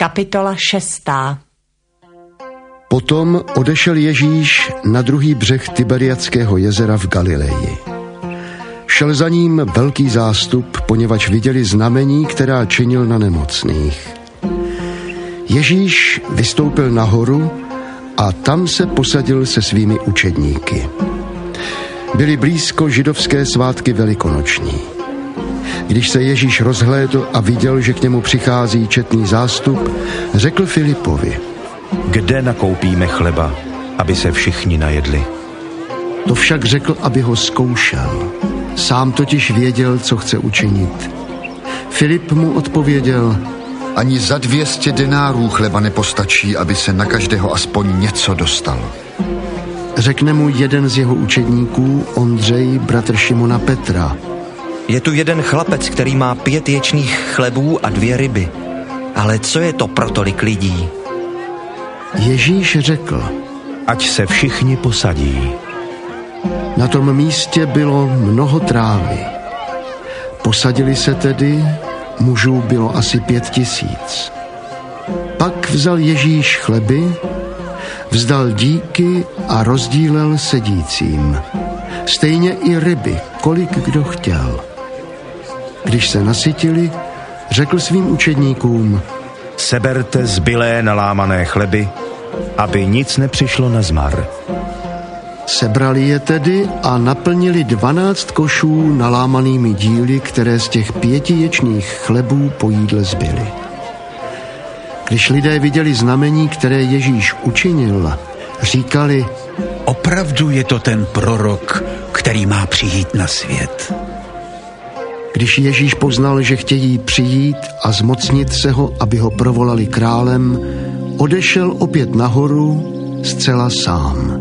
Kapitola 6. Potom odešel Ježíš na druhý břeh Tiberiadského jezera v Galileji. Šel za ním velký zástup, poněvadž viděli znamení, která činil na nemocných. Ježíš vystoupil nahoru a tam se posadil se svými učedníky. Byly blízko židovské svátky velikonoční. Když se Ježíš rozhlédl a viděl, že k němu přichází četný zástup, řekl Filipovi: Kde nakoupíme chleba, aby se všichni najedli? To však řekl, aby ho zkoušel. Sám totiž věděl, co chce učinit. Filip mu odpověděl: Ani za 200 denárů chleba nepostačí, aby se na každého aspoň něco dostalo. Řekne mu jeden z jeho učedníků, Ondřej, bratr Šimona Petra: Je tu jeden chlapec, který má 5 ječných chlebů a 2 ryby. Ale co je to pro tolik lidí? Ježíš řekl: Ať se všichni posadí. Na tom místě bylo mnoho trávy. Posadili se tedy, mužů bylo asi 5 000. Pak vzal Ježíš chleby, vzdal díky a rozdílel sedícím. Stejně i ryby, kolik kdo chtěl. Když se nasytili, řekl svým učedníkům: Seberte zbylé nalámané chleby, aby nic nepřišlo na zmar. Sebrali je tedy a naplnili 12 košů nalámanými díly, které z těch 5 ječných chlebů po jídle zbyly. Když lidé viděli znamení, které Ježíš učinil, říkali: Opravdu je to ten prorok, který má přijít na svět. Když Ježíš poznal, že chtějí přijít a zmocnit se ho, aby ho provolali králem, odešel opět nahoru zcela sám.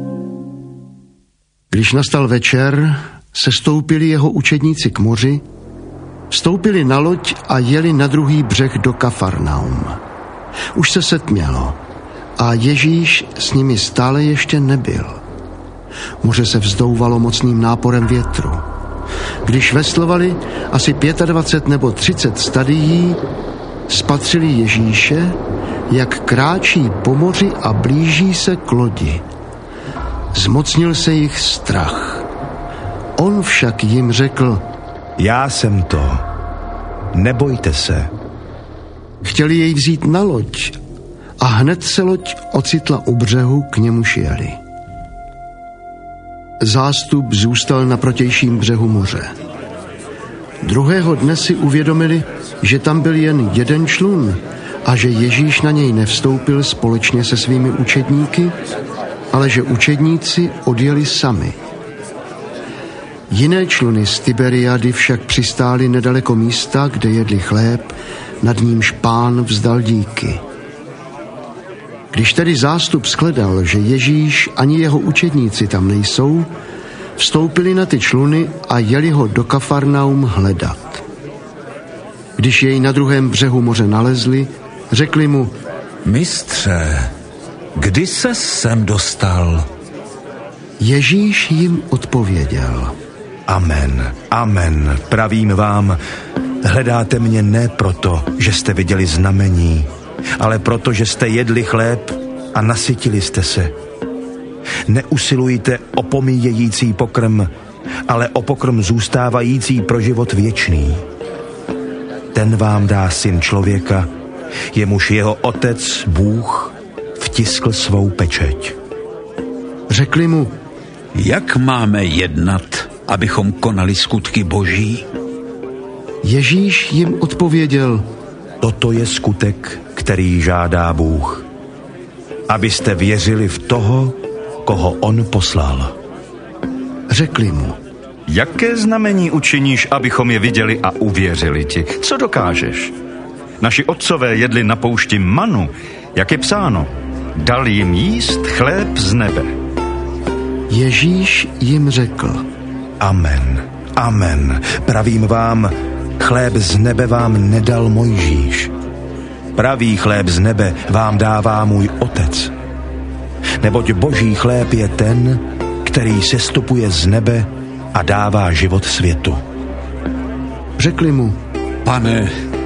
Když nastal večer, sestoupili jeho učedníci k moři, vstoupili na loď a jeli na druhý břeh do Kafarnaum. Už se setmělo a Ježíš s nimi stále ještě nebyl. Moře se vzdouvalo mocným náporem větru. Když veslovali asi 25 nebo 30 stadií, spatřili Ježíše, jak kráčí po moři a blíží se k lodi. Zmocnil se jich strach. On však jim řekl: Já jsem to. Nebojte se. Chtěli jej vzít na loď a hned se loď ocitla u břehu, k němuž jeli. Zástup zůstal na protějším břehu moře. Druhého dne si uvědomili, že tam byl jen jeden člun a že Ježíš na něj nevstoupil společně se svými učedníky, ale že učedníci odjeli sami. Jiné čluny z Tiberiady však přistály nedaleko místa, kde jedli chléb, nad nímž Pán vzdal díky. Když tedy zástup shledal, že Ježíš ani jeho učedníci tam nejsou, vstoupili na ty čluny a jeli ho do Kafarnaum hledat. Když jej na druhém břehu moře nalezli, řekli mu: Mistře, kdy ses sem dostal? Ježíš jim odpověděl: Amen, amen, pravím vám, hledáte mě ne proto, že jste viděli znamení, ale proto, že jste jedli chléb a nasytili jste se. Neusilujte o pomíjející pokrm, ale o pokrm zůstávající pro život věčný. Ten vám dá Syn člověka, jemuž jeho Otec, Bůh, vtiskl svou pečeť. Řekli mu: Jak máme jednat, abychom konali skutky Boží? Ježíš jim odpověděl: Toto je skutek, který žádá Bůh, abyste věřili v toho, koho on poslal. Řekli mu: Jaké znamení učiníš, abychom je viděli a uvěřili ti? Co dokážeš? Naši otcové jedli na poušti manu, jak je psáno: Dal jim jíst chléb z nebe. Ježíš jim řekl: Amen, amen, pravím vám, chléb z nebe vám nedal Mojžíš. Pravý chléb z nebe vám dává můj Otec. Neboť boží chléb je ten, který sestupuje z nebe a dává život světu. Řekli mu: Pane,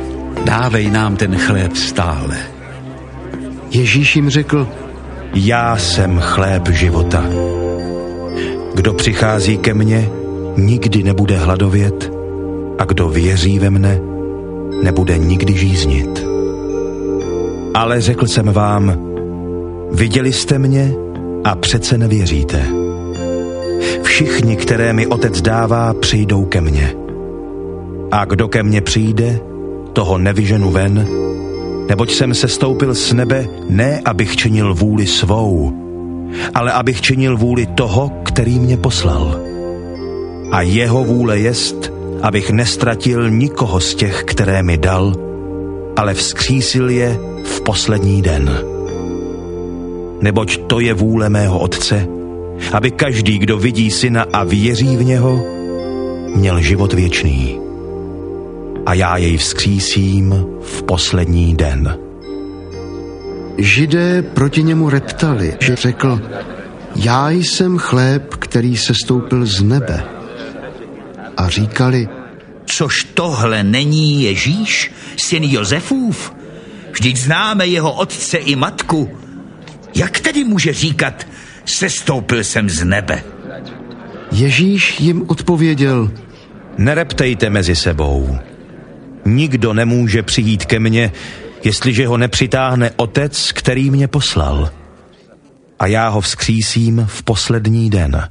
Dávej nám ten chléb stále. Ježíš jim řekl: Já jsem chléb života. Kdo přichází ke mně, nikdy nebude hladovět, a kdo věří ve mne, nebude nikdy žíznit. Ale řekl jsem vám, viděli jste mě a přece nevěříte. Všichni, které mi Otec dává, přijdou ke mně. A kdo ke mně přijde, toho nevyženu ven, neboť jsem sestoupil z nebe, ne abych činil vůli svou, ale abych činil vůli toho, který mě poslal. A jeho vůle jest, abych nestratil nikoho z těch, které mi dal, ale vzkřísil je v poslední den. Neboť to je vůle mého Otce, aby každý, kdo vidí Syna a věří v něho, měl život věčný. A já jej vzkřísím v poslední den. Židé proti němu reptali, že řekl: Já jsem chléb, který sestoupil z nebe. A říkali: Což tohle není Ježíš, syn Josefův? Vždyť známe jeho otce i matku. Jak tedy může říkat, sestoupil jsem z nebe? Ježíš jim odpověděl: Nereptejte mezi sebou. Nikdo nemůže přijít ke mně, jestliže ho nepřitáhne Otec, který mě poslal. A já ho vzkřísím v poslední den.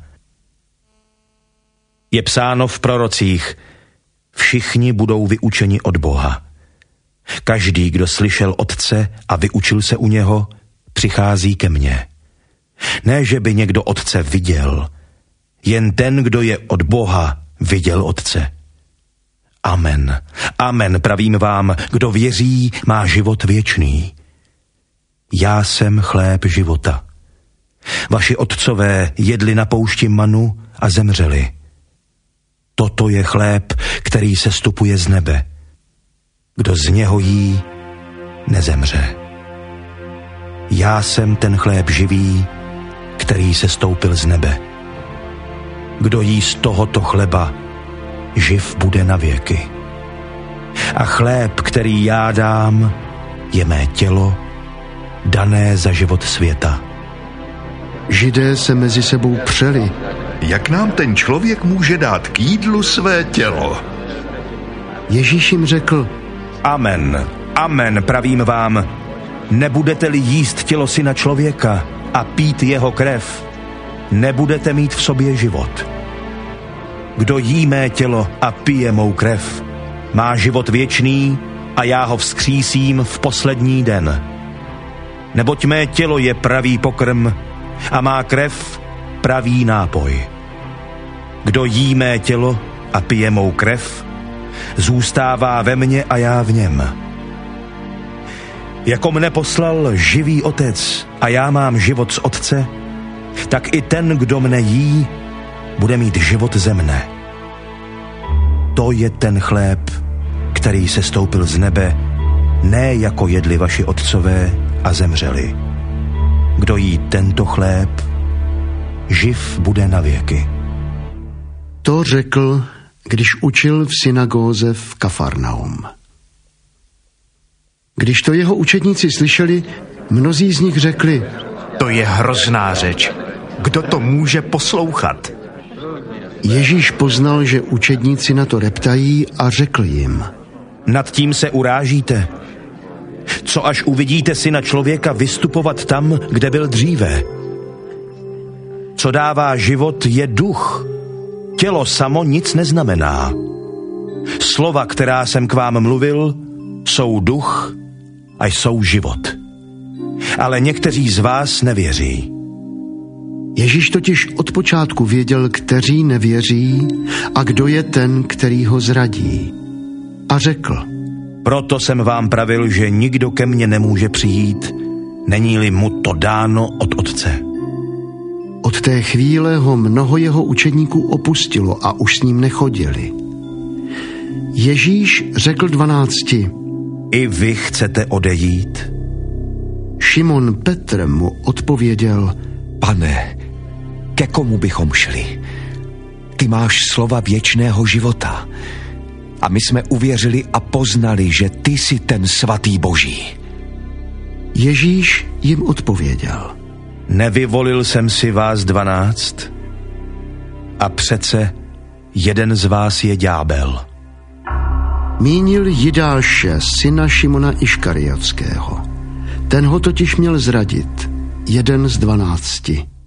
Je psáno v prorocích: všichni budou vyučeni od Boha. Každý, kdo slyšel Otce a vyučil se u něho, přichází ke mně. Ne, že by někdo Otce viděl, jen ten, kdo je od Boha, viděl Otce. Amen, amen, pravím vám, kdo věří, má život věčný. Já jsem chléb života. Vaši otcové jedli na poušti manu a zemřeli. Toto je chléb, který sestupuje z nebe. Kdo z něho jí, nezemře. Já jsem ten chléb živý, který sestoupil z nebe. Kdo jí z tohoto chleba, živ bude na věky. A chléb, který já dám, je mé tělo, dané za život světa. Židé se mezi sebou přeli: Jak nám ten člověk může dát k jídlu své tělo? Ježíš jim řekl: Amen, amen, pravím vám, nebudete-li jíst tělo Syna člověka a pít jeho krev, nebudete mít v sobě život. Kdo jí mé tělo a pije mou krev, má život věčný a já ho vzkřísím v poslední den. Neboť mé tělo je pravý pokrm a má krev pravý nápoj. Kdo jí mé tělo a pije mou krev, zůstává ve mně a já v něm. Jako mne poslal živý Otec a já mám život z Otce, tak i ten, kdo mne jí, bude mít život ze mne. To je ten chléb, který sestoupil z nebe, ne jako jedli vaši otcové a zemřeli. Kdo jí tento chléb, živ bude na věky. To řekl, když učil v synagóze v Kafarnaum. Když to jeho učedníci slyšeli, mnozí z nich řekli: To je hrozná řeč. Kdo to může poslouchat? Ježíš poznal, že učedníci na to reptají, a řekl jim: Nad tím se urážíte. Co až uvidíte Syna člověka vystupovat tam, kde byl dříve? Co dává život, je duch. Tělo samo nic neznamená. Slova, která jsem k vám mluvil, jsou duch a jsou život. Ale někteří z vás nevěří. Ježíš totiž od počátku věděl, kteří nevěří a kdo je ten, který ho zradí. A řekl: Proto jsem vám pravil, že nikdo ke mně nemůže přijít, není-li mu to dáno od Otce. Od té chvíle ho mnoho jeho učedníků opustilo a už s ním nechodili. Ježíš řekl 12: I vy chcete odejít? Šimon Petr mu odpověděl: Pane, ke komu bychom šli? Ty máš slova věčného života. a my jsme uvěřili a poznali, že ty jsi ten svatý Boží. Ježíš jim odpověděl. Nevyvolil jsem si vás 12 a přece jeden z vás je ďábel. Mínil Jidáše, syna Šimona Iškariotského. Ten ho totiž měl zradit, jeden z 12.